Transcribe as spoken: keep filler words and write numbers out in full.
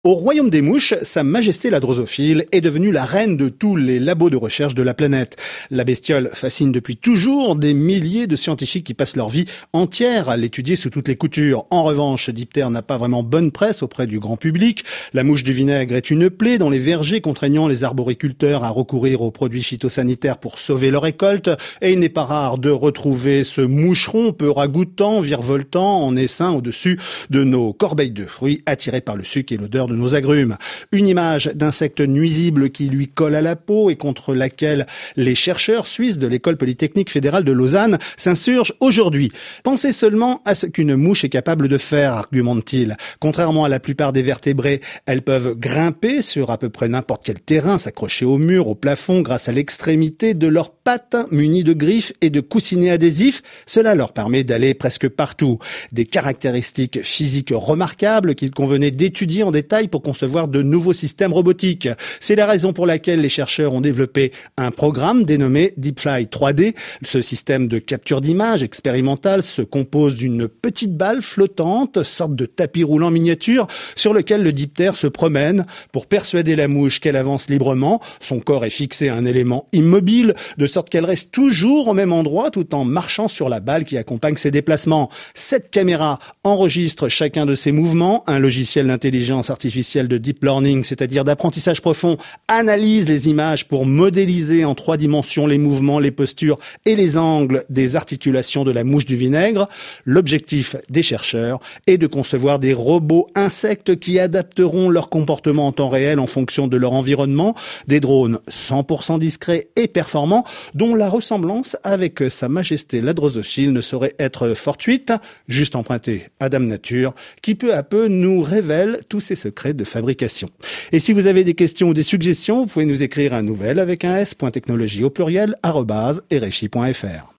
Au royaume des mouches, Sa Majesté la drosophile est devenue la reine de tous les labos de recherche de la planète. La bestiole fascine depuis toujours des milliers de scientifiques qui passent leur vie entière à l'étudier sous toutes les coutures. En revanche, Diptère n'a pas vraiment bonne presse auprès du grand public. La mouche du vinaigre est une plaie dans les vergers, contraignant les arboriculteurs à recourir aux produits phytosanitaires pour sauver leur récolte. Et il n'est pas rare de retrouver ce moucheron peu ragoûtant, virevoltant en essaim au-dessus de nos corbeilles de fruits, attirés par le sucre et l'odeur de nos agrumes. Une image d'insecte nuisible qui lui colle à la peau et contre laquelle les chercheurs suisses de l'École polytechnique fédérale de Lausanne s'insurgent aujourd'hui. Pensez seulement à ce qu'une mouche est capable de faire, argumente-t-il. Contrairement à la plupart des vertébrés, elles peuvent grimper sur à peu près n'importe quel terrain, s'accrocher au mur, au plafond, grâce à l'extrémité de leurs pattes munies de griffes et de coussinets adhésifs. Cela leur permet d'aller presque partout. Des caractéristiques physiques remarquables qu'il convenait d'étudier en détail pour concevoir de nouveaux systèmes robotiques. C'est la raison pour laquelle les chercheurs ont développé un programme dénommé DeepFly trois D. Ce système de capture d'images expérimental se compose d'une petite balle flottante, sorte de tapis roulant miniature, sur lequel le diptère se promène pour persuader la mouche qu'elle avance librement. Son corps est fixé à un élément immobile, de sorte qu'elle reste toujours au même endroit tout en marchant sur la balle qui accompagne ses déplacements. Cette caméra enregistre chacun de ses mouvements. Un logiciel d'intelligence artificielle de deep learning, c'est-à-dire d'apprentissage profond, analyse les images pour modéliser en trois dimensions les mouvements, les postures et les angles des articulations de la mouche du vinaigre. L'objectif des chercheurs est de concevoir des robots insectes qui adapteront leur comportement en temps réel en fonction de leur environnement, des drones cent pour cent discrets et performants dont la ressemblance avec Sa Majesté la drosophile ne saurait être fortuite, juste empruntée à Dame Nature, qui peu à peu nous révèle tous ses secrets de fabrication. Et si vous avez des questions ou des suggestions, vous pouvez nous écrire un nouvel avec un s.technologie au pluriel arobase rfi point fr.